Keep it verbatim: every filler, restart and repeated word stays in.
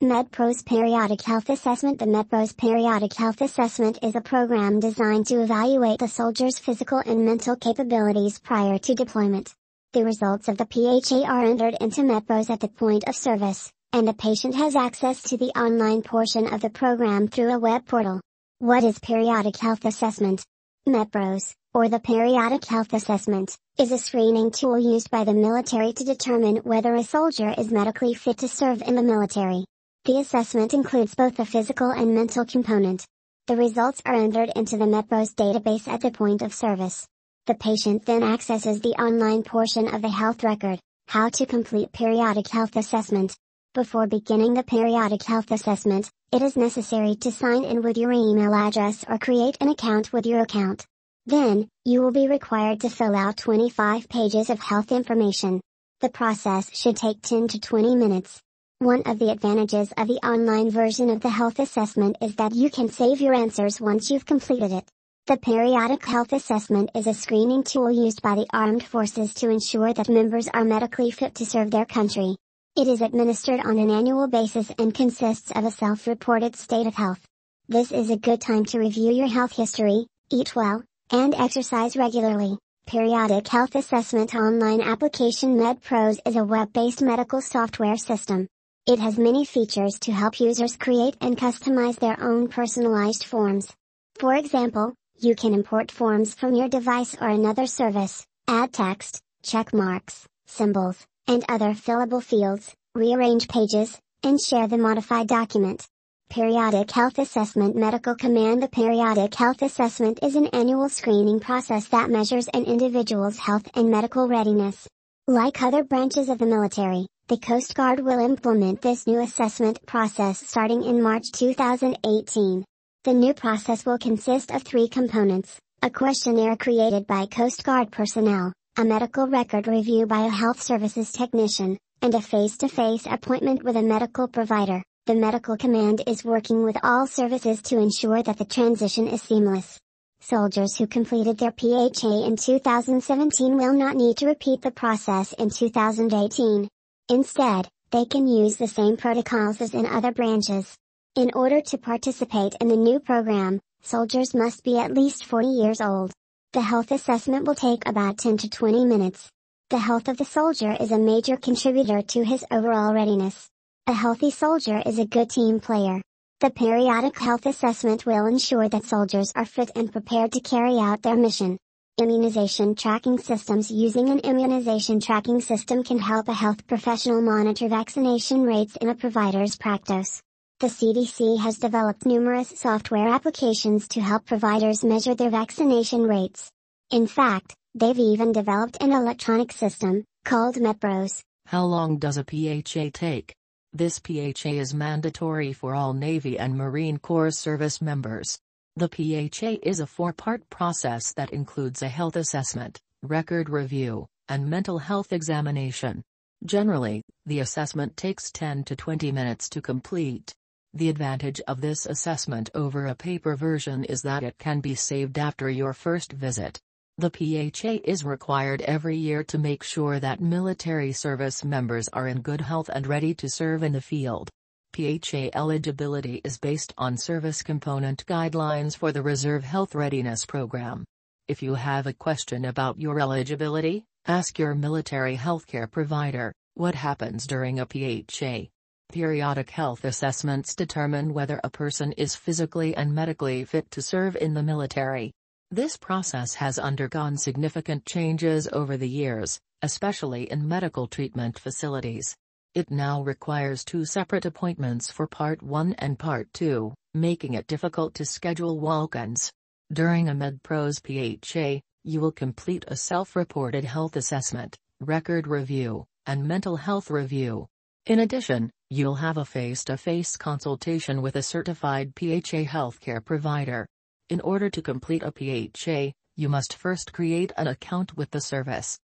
MedPros Periodic Health Assessment. The MedPros Periodic Health Assessment is a program designed to evaluate the soldier's physical and mental capabilities prior to deployment. The results of the P H A are entered into MedPros at the point of service, and the patient has access to the online portion of the program through a web portal. What is Periodic Health Assessment? MedPros, or the Periodic Health Assessment, is a screening tool used by the military to determine whether a soldier is medically fit to serve in the military. The assessment includes both the physical and mental component. The results are entered into the MedPros database at the point of service. The patient then accesses the online portion of the health record. How to complete periodic health assessment. Before beginning the periodic health assessment, it is necessary to sign in with your email address or create an account with your account. Then, you will be required to fill out twenty-five pages of health information. The process should take ten to twenty minutes. One of the advantages of the online version of the health assessment is that you can save your answers once you've completed it. The Periodic Health Assessment is a screening tool used by the armed forces to ensure that members are medically fit to serve their country. It is administered on an annual basis and consists of a self-reported state of health. This is a good time to review your health history, eat well, and exercise regularly. Periodic Health Assessment Online Application. MedPros is a web-based medical software system. It has many features to help users create and customize their own personalized forms. For example, you can import forms from your device or another service, add text, check marks, symbols, and other fillable fields, rearrange pages, and share the modified document. Periodic Health Assessment Medical Command. The Periodic Health Assessment is an annual screening process that measures an individual's health and medical readiness. Like other branches of the military, the Coast Guard will implement this new assessment process starting in March two thousand eighteen. The new process will consist of three components: a questionnaire created by Coast Guard personnel, a medical record review by a health services technician, and a face-to-face appointment with a medical provider. The medical command is working with all services to ensure that the transition is seamless. Soldiers who completed their P H A in two thousand seventeen will not need to repeat the process in two thousand eighteen. Instead, they can use the same protocols as in other branches. In order to participate in the new program, soldiers must be at least forty years old. The health assessment will take about ten to twenty minutes. The health of the soldier is a major contributor to his overall readiness. A healthy soldier is a good team player. The Periodic Health Assessment will ensure that soldiers are fit and prepared to carry out their mission. Immunization tracking systems. Using an immunization tracking system can help a health professional monitor vaccination rates in a provider's practice. The C D C has developed numerous software applications to help providers measure their vaccination rates. In fact, they've even developed an electronic system, called MedPros. How long does a P H A take? This P H A is mandatory for all Navy and Marine Corps service members. The P H A is a four-part process that includes a health assessment, record review, and mental health examination. Generally, the assessment takes ten to twenty minutes to complete. The advantage of this assessment over a paper version is that it can be saved after your first visit. The P H A is required every year to make sure that military service members are in good health and ready to serve in the field. P H A eligibility is based on service component guidelines for the Reserve Health Readiness Program. If you have a question about your eligibility, ask your military healthcare provider. What happens during a P H A? Periodic health assessments determine whether a person is physically and medically fit to serve in the military. This process has undergone significant changes over the years, especially in medical treatment facilities. It now requires two separate appointments for Part one and Part two, making it difficult to schedule walk-ins. During a MedPros P H A, you will complete a self-reported health assessment, record review, and mental health review. In addition, you'll have a face-to-face consultation with a certified P H A healthcare provider. In order to complete a P H A, you must first create an account with the service.